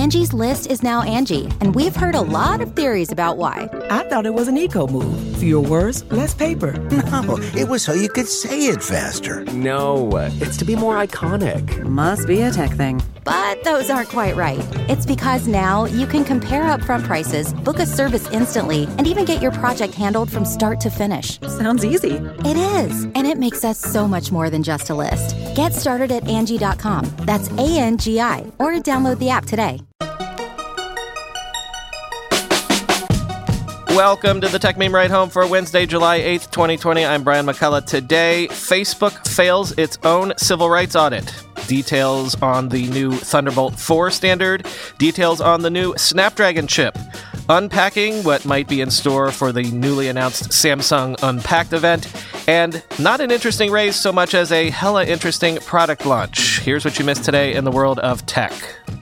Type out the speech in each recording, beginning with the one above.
Angie's List is now Angie, and we've heard a lot of theories about why. I thought it was an eco move. Fewer words, less paper. No, it was so you could say it faster. No, it's to be more iconic. Must be a tech thing. But those aren't quite right. It's because now you can compare upfront prices, book a service instantly, and even get your project handled from start to finish. Sounds easy. It is, and it makes us so much more than just a list. Get started at Angie.com. That's ANGI, or download the app today. Welcome to the Tech Meme Ride Home for Wednesday, July 8th, 2020. I'm Brian McCullough. Today, Facebook fails its own civil rights audit. Details on the new Thunderbolt 4 standard. Details on the new Snapdragon chip. Unpacking what might be in store for the newly announced Samsung Unpacked event. And not an interesting raise so much as a hella interesting product launch. Here's what you missed today in the world of tech.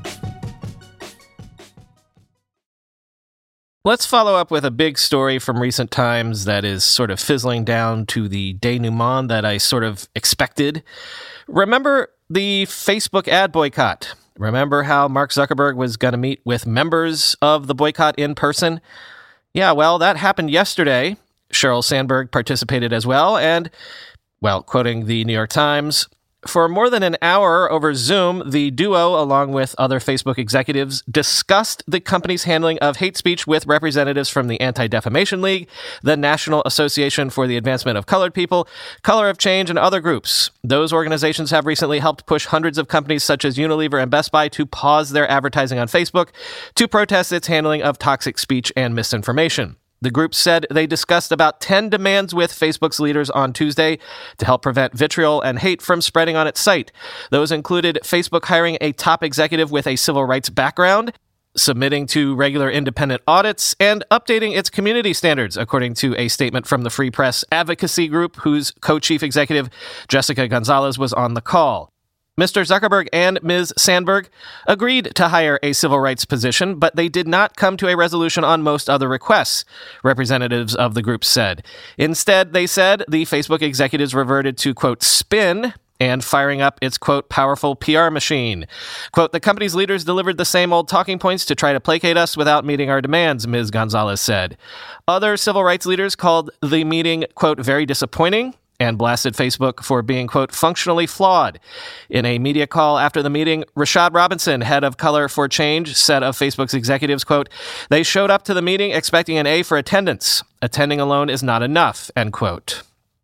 Let's follow up with a big story from recent times that is sort of fizzling down to the denouement that I sort of expected. Remember the Facebook ad boycott? Remember how Mark Zuckerberg was going to meet with members of the boycott in person? Yeah, well, that happened yesterday. Sheryl Sandberg participated as well, and, well, quoting the New York Times, for more than an hour over Zoom, the duo, along with other Facebook executives, discussed the company's handling of hate speech with representatives from the Anti-Defamation League, the National Association for the Advancement of Colored People, Color of Change, and other groups. Those organizations have recently helped push hundreds of companies such as Unilever and Best Buy to pause their advertising on Facebook to protest its handling of toxic speech and misinformation. The group said they discussed about 10 demands with Facebook's leaders on Tuesday to help prevent vitriol and hate from spreading on its site. Those included Facebook hiring a top executive with a civil rights background, submitting to regular independent audits, and updating its community standards, according to a statement from the Free Press Advocacy Group, whose co-chief executive, Jessica Gonzalez, was on the call. Mr. Zuckerberg and Ms. Sandberg agreed to hire a civil rights position, but they did not come to a resolution on most other requests, representatives of the group said. Instead, they said the Facebook executives reverted to, quote, spin and firing up its, quote, powerful PR machine. Quote, the company's leaders delivered the same old talking points to try to placate us without meeting our demands, Ms. Gonzalez said. Other civil rights leaders called the meeting, quote, very disappointing, and blasted Facebook for being, quote, functionally flawed. In a media call after the meeting, Rashad Robinson, head of Color for Change, said of Facebook's executives, quote, they showed up to the meeting expecting an A for attendance. Attending alone is not enough, end quote.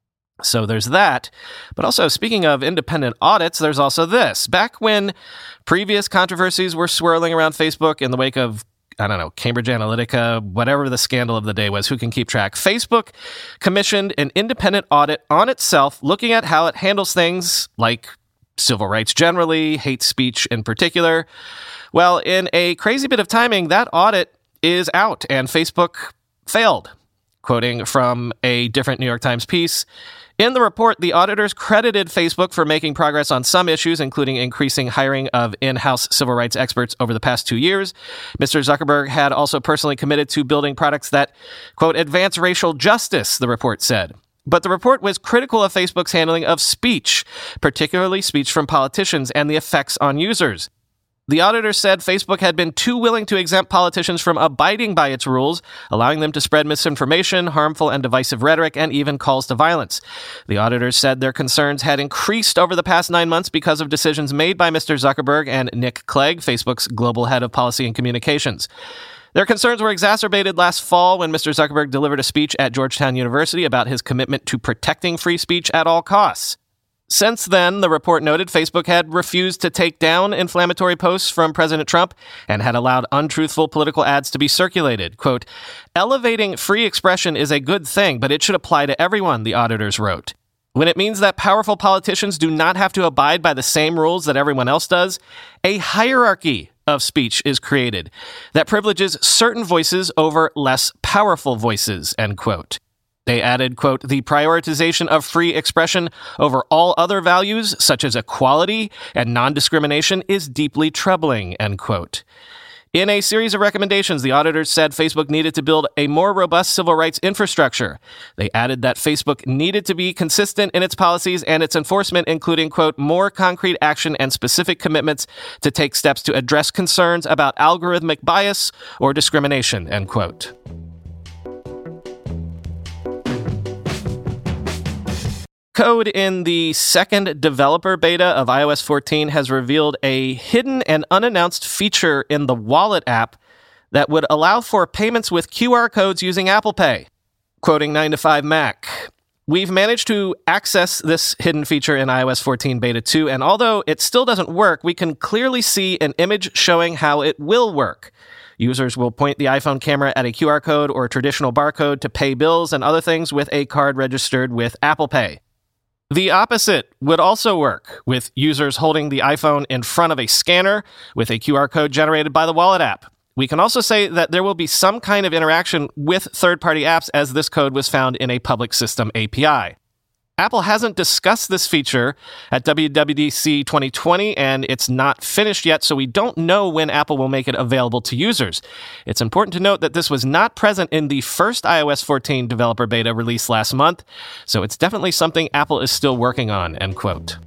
So there's that. But also, speaking of independent audits, there's also this. Back when previous controversies were swirling around Facebook in the wake of Cambridge Analytica, whatever the scandal of the day was, who can keep track? Facebook commissioned an independent audit on itself, looking at how it handles things like civil rights generally, hate speech in particular. Well, in a crazy bit of timing, that audit is out, and Facebook failed. Quoting from a different New York Times piece, in the report, the auditors credited Facebook for making progress on some issues, including increasing hiring of in-house civil rights experts over the past 2 years. Mr. Zuckerberg had also personally committed to building products that, quote, advance racial justice, the report said. But the report was critical of Facebook's handling of speech, particularly speech from politicians, and the effects on users. The auditor said Facebook had been too willing to exempt politicians from abiding by its rules, allowing them to spread misinformation, harmful and divisive rhetoric, and even calls to violence. The auditors said their concerns had increased over the past 9 months because of decisions made by Mr. Zuckerberg and Nick Clegg, Facebook's global head of policy and communications. Their concerns were exacerbated last fall when Mr. Zuckerberg delivered a speech at Georgetown University about his commitment to protecting free speech at all costs. Since then, the report noted Facebook had refused to take down inflammatory posts from President Trump and had allowed untruthful political ads to be circulated. Quote, elevating free expression is a good thing, but it should apply to everyone, the auditors wrote. When it means that powerful politicians do not have to abide by the same rules that everyone else does, a hierarchy of speech is created that privileges certain voices over less powerful voices, end quote. They added, quote, the prioritization of free expression over all other values, such as equality and non-discrimination, is deeply troubling, end quote. In a series of recommendations, the auditors said Facebook needed to build a more robust civil rights infrastructure. They added that Facebook needed to be consistent in its policies and its enforcement, including, quote, more concrete action and specific commitments to take steps to address concerns about algorithmic bias or discrimination, end quote. Code in the second developer beta of iOS 14 has revealed a hidden and unannounced feature in the Wallet app that would allow for payments with QR codes using Apple Pay. Quoting 9to5Mac, we've managed to access this hidden feature in iOS 14 Beta 2, and although it still doesn't work, we can clearly see an image showing how it will work. Users will point the iPhone camera at a QR code or traditional barcode to pay bills and other things with a card registered with Apple Pay. The opposite would also work, with users holding the iPhone in front of a scanner with a QR code generated by the Wallet app. We can also say that there will be some kind of interaction with third-party apps, as this code was found in a public system API. Apple hasn't discussed this feature at WWDC 2020, and it's not finished yet, so we don't know when Apple will make it available to users. It's important to note that this was not present in the first iOS 14 developer beta released last month, so it's definitely something Apple is still working on, end quote.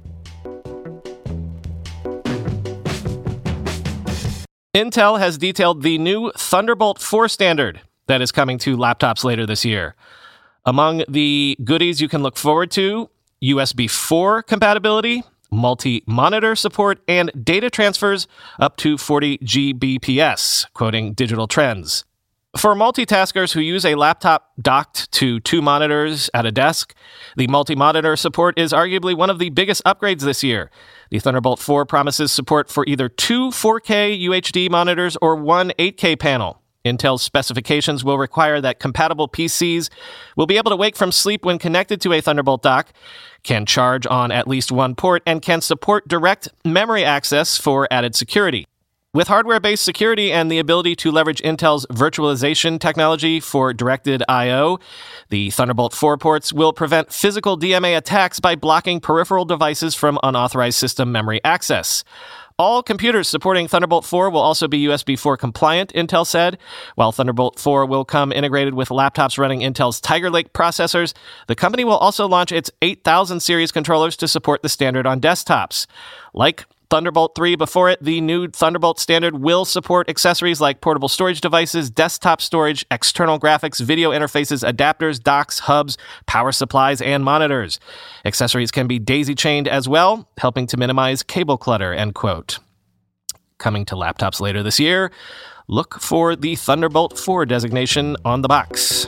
Intel has detailed the new Thunderbolt 4 standard that is coming to laptops later this year. Among the goodies you can look forward to, USB 4 compatibility, multi-monitor support, and data transfers up to 40 Gbps, quoting Digital Trends. For multitaskers who use a laptop docked to two monitors at a desk, the multi-monitor support is arguably one of the biggest upgrades this year. The Thunderbolt 4 promises support for either two 4K UHD monitors or one 8K panel. Intel's specifications will require that compatible PCs will be able to wake from sleep when connected to a Thunderbolt dock, can charge on at least one port, and can support direct memory access for added security. With hardware-based security and the ability to leverage Intel's virtualization technology for directed I/O, the Thunderbolt 4 ports will prevent physical DMA attacks by blocking peripheral devices from unauthorized system memory access. All computers supporting Thunderbolt 4 will also be USB 4 compliant, Intel said. While Thunderbolt 4 will come integrated with laptops running Intel's Tiger Lake processors, the company will also launch its 8000 series controllers to support the standard on desktops. Like Thunderbolt 3 before it, the new Thunderbolt standard will support accessories like portable storage devices, desktop storage, external graphics, video interfaces, adapters, docks, hubs, power supplies, and monitors. Accessories can be daisy-chained as well, helping to minimize cable clutter, end quote. Coming to laptops later this year, look for the Thunderbolt 4 designation on the box.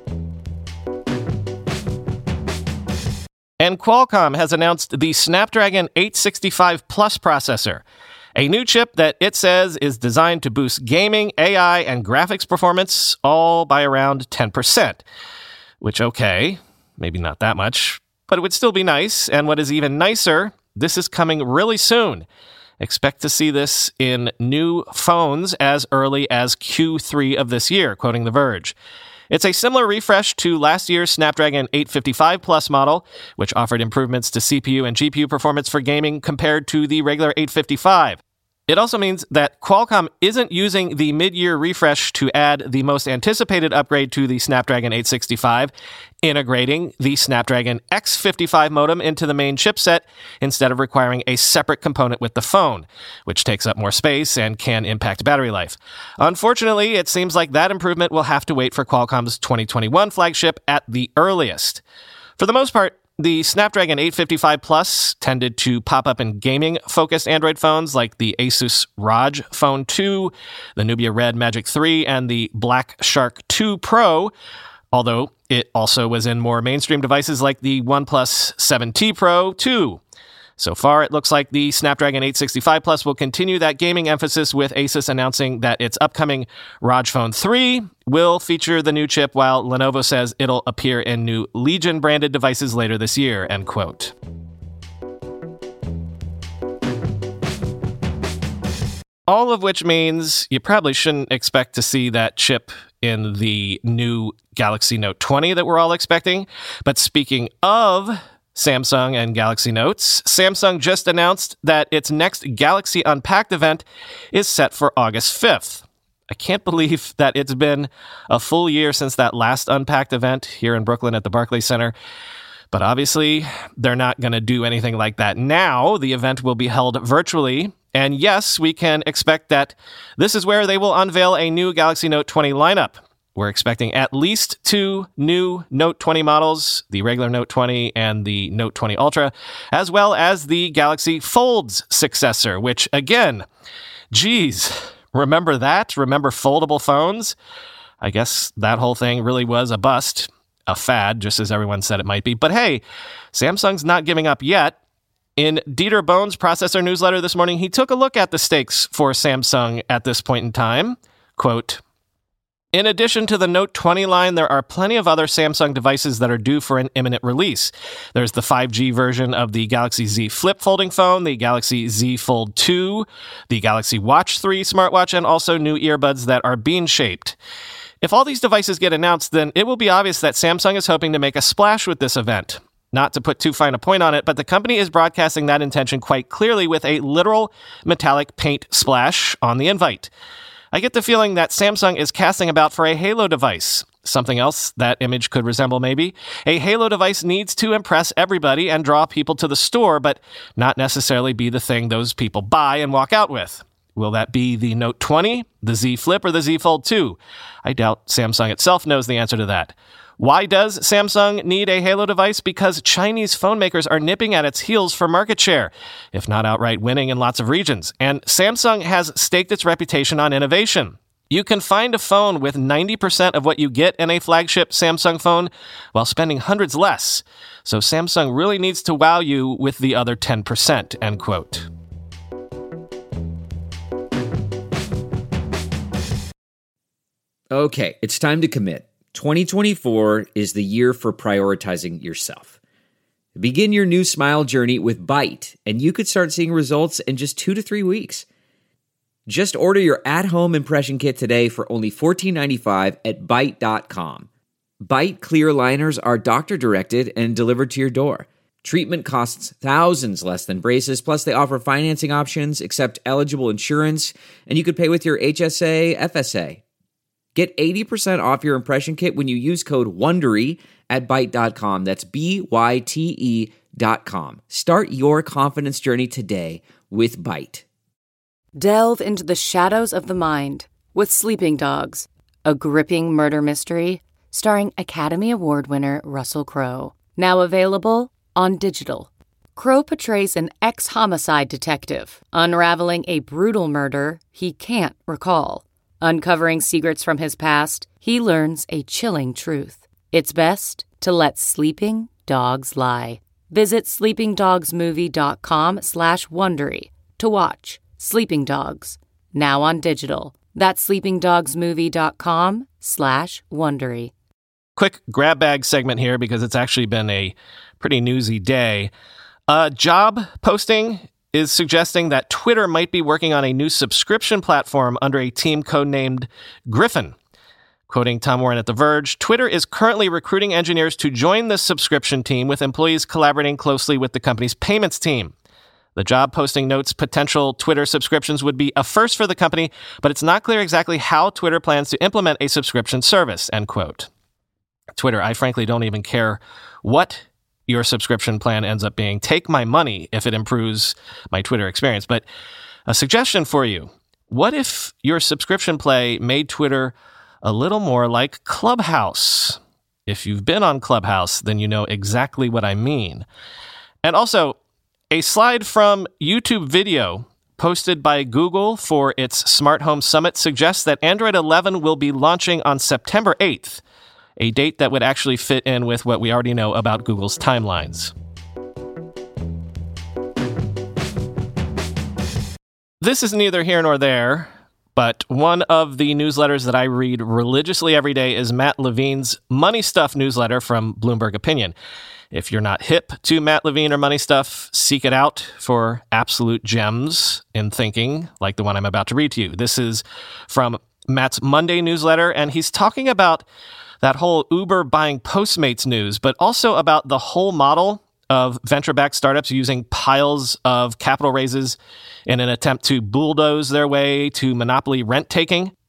And Qualcomm has announced the Snapdragon 865 Plus processor, a new chip that it says is designed to boost gaming, AI, and graphics performance all by around 10%. Which, okay, maybe not that much, but it would still be nice. And what is even nicer, this is coming really soon. Expect to see this in new phones as early as Q3 of this year, quoting The Verge. It's a similar refresh to last year's Snapdragon 855 Plus model, which offered improvements to CPU and GPU performance for gaming compared to the regular 855. It also means that Qualcomm isn't using the mid-year refresh to add the most anticipated upgrade to the Snapdragon 865, integrating the Snapdragon X55 modem into the main chipset instead of requiring a separate component with the phone, which takes up more space and can impact battery life. Unfortunately, it seems like that improvement will have to wait for Qualcomm's 2021 flagship at the earliest. For the most part, the Snapdragon 855 Plus tended to pop up in gaming-focused Android phones like the Asus ROG Phone 2, the Nubia Red Magic 3, and the Black Shark 2 Pro, although it also was in more mainstream devices like the OnePlus 7T Pro 2. So far, it looks like the Snapdragon 865 Plus will continue that gaming emphasis, with Asus announcing that its upcoming ROG Phone 3 will feature the new chip, while Lenovo says it'll appear in new Legion-branded devices later this year, end quote. All of which means you probably shouldn't expect to see that chip in the new Galaxy Note 20 that we're all expecting. But speaking of Samsung and Galaxy Notes, Samsung just announced that its next Galaxy Unpacked event is set for August 5th. I can't believe that it's been a full year since that last Unpacked event here in Brooklyn at the Barclays Center. But obviously, they're not going to do anything like that now. The event will be held virtually. And yes, we can expect that this is where they will unveil a new Galaxy Note 20 lineup. We're expecting at least 2 new Note 20 models, the regular Note 20 and the Note 20 Ultra, as well as the Galaxy Fold's successor, which again, geez, remember that? Remember foldable phones? I guess that whole thing really was a bust, a fad, just as everyone said it might be. But hey, Samsung's not giving up yet. In Dieter Bohn's Processor newsletter this morning, he took a look at the stakes for Samsung at this point in time. Quote, in addition to the Note 20 line, there are plenty of other Samsung devices that are due for an imminent release. There's the 5G version of the Galaxy Z Flip folding phone, the Galaxy Z Fold 2, the Galaxy Watch 3 smartwatch, and also new earbuds that are bean-shaped. If all these devices get announced, then it will be obvious that Samsung is hoping to make a splash with this event. Not to put too fine a point on it, but the company is broadcasting that intention quite clearly with a literal metallic paint splash on the invite. I get the feeling that Samsung is casting about for a Halo device. Something else that image could resemble maybe. A Halo device needs to impress everybody and draw people to the store, but not necessarily be the thing those people buy and walk out with. Will that be the Note 20, the Z Flip, or the Z Fold 2? I doubt Samsung itself knows the answer to that. Why does Samsung need a Halo device? Because Chinese phone makers are nipping at its heels for market share, if not outright winning in lots of regions. And Samsung has staked its reputation on innovation. You can find a phone with 90% of what you get in a flagship Samsung phone while spending hundreds less. So Samsung really needs to wow you with the other 10%, end quote. Okay, it's time to commit. 2024 is the year for prioritizing yourself. Begin your new smile journey with Byte, and you could start seeing results in just 2 to 3 weeks. Just order your at-home impression kit today for only $14.95 at Byte.com. Byte clear liners are doctor-directed and delivered to your door. Treatment costs thousands less than braces, plus they offer financing options, accept eligible insurance, and you could pay with your HSA, FSA. Get 80% off your impression kit when you use code WONDERY at Byte.com. That's BYTE.com. Start your confidence journey today with Byte. Delve into the shadows of the mind with Sleeping Dogs, a gripping murder mystery starring Academy Award winner Russell Crowe. Now available on digital. Crowe portrays an ex-homicide detective unraveling a brutal murder he can't recall. Uncovering secrets from his past, he learns a chilling truth. It's best to let sleeping dogs lie. Visit sleepingdogsmovie.com/Wondery to watch Sleeping Dogs, now on digital. That's sleepingdogsmovie.com/Wondery. Quick grab bag segment here because it's actually been a pretty newsy day. A job posting is suggesting that Twitter might be working on a new subscription platform under a team codenamed Griffin. Quoting Tom Warren at The Verge, Twitter is currently recruiting engineers to join the subscription team with employees collaborating closely with the company's payments team. The job posting notes potential Twitter subscriptions would be a first for the company, but it's not clear exactly how Twitter plans to implement a subscription service, end quote. Twitter, I frankly don't even care what your subscription plan ends up being. Take my money if it improves my Twitter experience. But a suggestion for you. What if your subscription play made Twitter a little more like Clubhouse? If you've been on Clubhouse, then you know exactly what I mean. And also, a slide from YouTube video posted by Google for its Smart Home Summit suggests that Android 11 will be launching on September 8th. A date that would actually fit in with what we already know about Google's timelines. This is neither here nor there, but one of the newsletters that I read religiously every day is Matt Levine's Money Stuff newsletter from Bloomberg Opinion. If you're not hip to Matt Levine or Money Stuff, seek it out for absolute gems in thinking, like the one I'm about to read to you. This is from Matt's Monday newsletter, and he's talking about that whole Uber buying Postmates news, but also about the whole model of venture-backed startups using piles of capital raises in an attempt to bulldoze their way to monopoly rent-taking.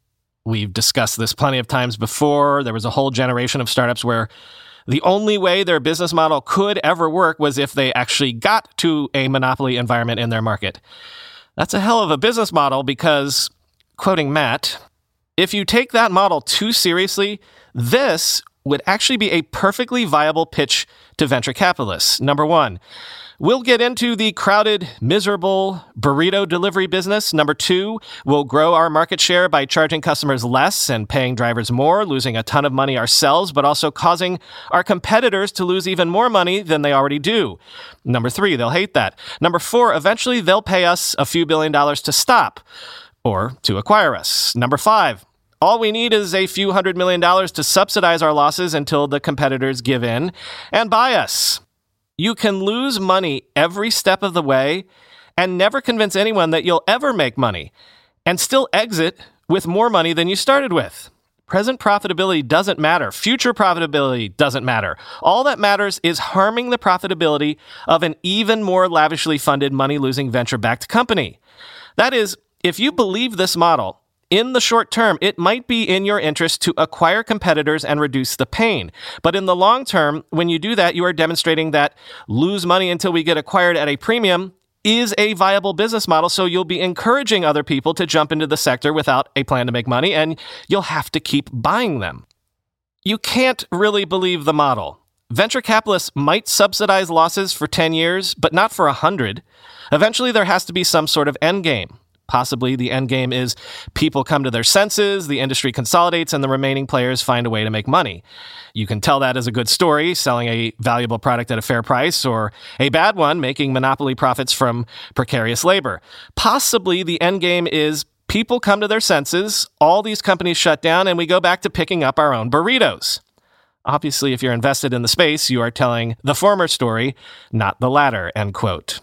We've discussed this plenty of times before. There was a whole generation of startups where the only way their business model could ever work was if they actually got to a monopoly environment in their market. That's a hell of a business model because, quoting Matt, if you take that model too seriously, this would actually be a perfectly viable pitch to venture capitalists. Number one, we'll get into the crowded, miserable burrito delivery business. Number two, we'll grow our market share by charging customers less and paying drivers more, losing a ton of money ourselves, but also causing our competitors to lose even more money than they already do. Number three, they'll hate that. Number four, eventually they'll pay us a few $1 billion to stop or to acquire us. Number five, all we need is a few $100 million to subsidize our losses until the competitors give in and buy us. You can lose money every step of the way and never convince anyone that you'll ever make money and still exit with more money than you started with. Present profitability doesn't matter. Future profitability doesn't matter. All that matters is harming the profitability of an even more lavishly funded money-losing venture-backed company. That is, if you believe this model, in the short term, it might be in your interest to acquire competitors and reduce the pain. But in the long term, when you do that, you are demonstrating that lose money until we get acquired at a premium is a viable business model, so you'll be encouraging other people to jump into the sector without a plan to make money, and you'll have to keep buying them. You can't really believe the model. Venture capitalists might subsidize losses for 10 years, but not for 100. Eventually, there has to be some sort of end game. Possibly the end game is people come to their senses, the industry consolidates, and the remaining players find a way to make money. You can tell that as a good story, selling a valuable product at a fair price, or a bad one, making monopoly profits from precarious labor. Possibly the end game is people come to their senses, all these companies shut down, and we go back to picking up our own burritos. Obviously, if you're invested in the space, you are telling the former story, not the latter, end quote.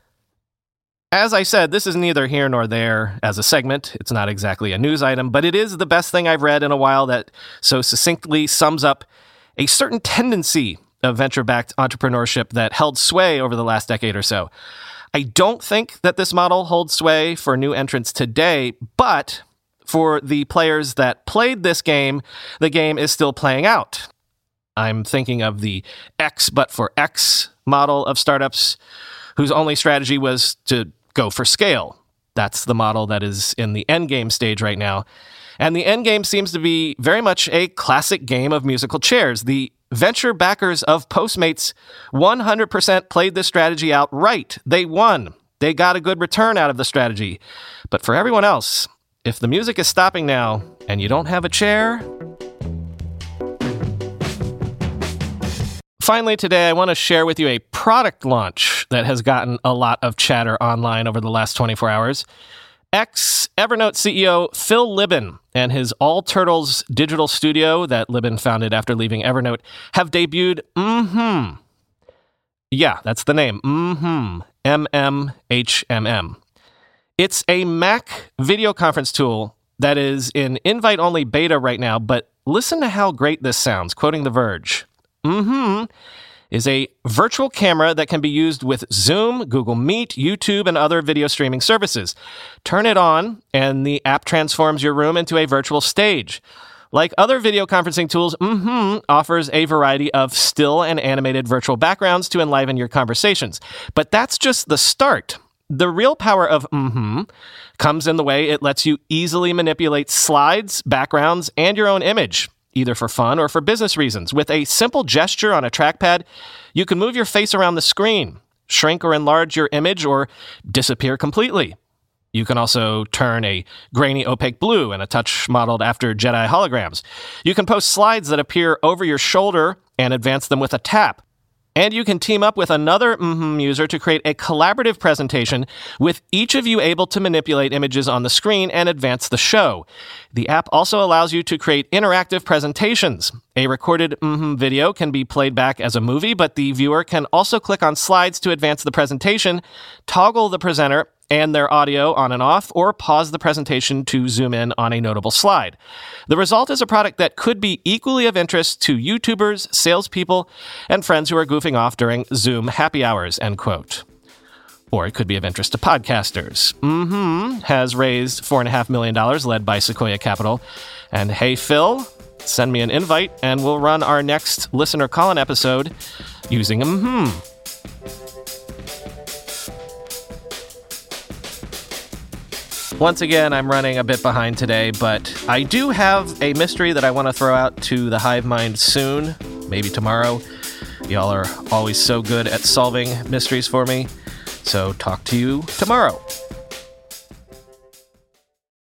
As I said, this is neither here nor there as a segment. It's not exactly a news item, but it is the best thing I've read in a while that so succinctly sums up a certain tendency of venture-backed entrepreneurship that held sway over the last decade or so. I don't think that this model holds sway for new entrants today, but for the players that played this game, the game is still playing out. I'm thinking of the X but for X model of startups whose only strategy was to go for scale. That's the model that is in the endgame stage right now. And the endgame seems to be very much a classic game of musical chairs. The venture backers of Postmates 100% played this strategy out right. They won. They got a good return out of the strategy. But for everyone else, if the music is stopping now and you don't have a chair... Finally, today, I want to share with you a product launch that has gotten a lot of chatter online over the last 24 hours. Ex-Evernote CEO Phil Libin and his All Turtles digital studio that Libin founded after leaving Evernote have debuted Yeah, that's the name. MMHMM. It's a Mac video conference tool that is in invite-only beta right now, but listen to how great this sounds, quoting The Verge. Is a virtual camera that can be used with Zoom, Google Meet, YouTube, and other video streaming services. Turn it on, and the app transforms your room into a virtual stage. Like other video conferencing tools, offers a variety of still and animated virtual backgrounds to enliven your conversations. But that's just the start. The real power of comes in the way it lets you easily manipulate slides, backgrounds, and your own image, either for fun or for business reasons. With a simple gesture on a trackpad, you can move your face around the screen, shrink or enlarge your image, or disappear completely. You can also turn a grainy opaque blue in a touch modeled after Jedi holograms. You can post slides that appear over your shoulder and advance them with a tap. And you can team up with another user to create a collaborative presentation with each of you able to manipulate images on the screen and advance the show. The app also allows you to create interactive presentations. A recorded video can be played back as a movie, but the viewer can also click on slides to advance the presentation, toggle the presenter and their audio on and off, or pause the presentation to zoom in on a notable slide. The result is a product that could be equally of interest to YouTubers, salespeople, and friends who are goofing off during Zoom happy hours, end quote. or it could be of interest to podcasters. Has raised $4.5 million, led by Sequoia Capital. And hey, Phil, send me an invite, and we'll run our next listener call-in episode using Once again, I'm running a bit behind today, but I do have a mystery that I want to throw out to the Hive Mind soon, maybe tomorrow. Y'all are always so good at solving mysteries for me, so talk to you tomorrow.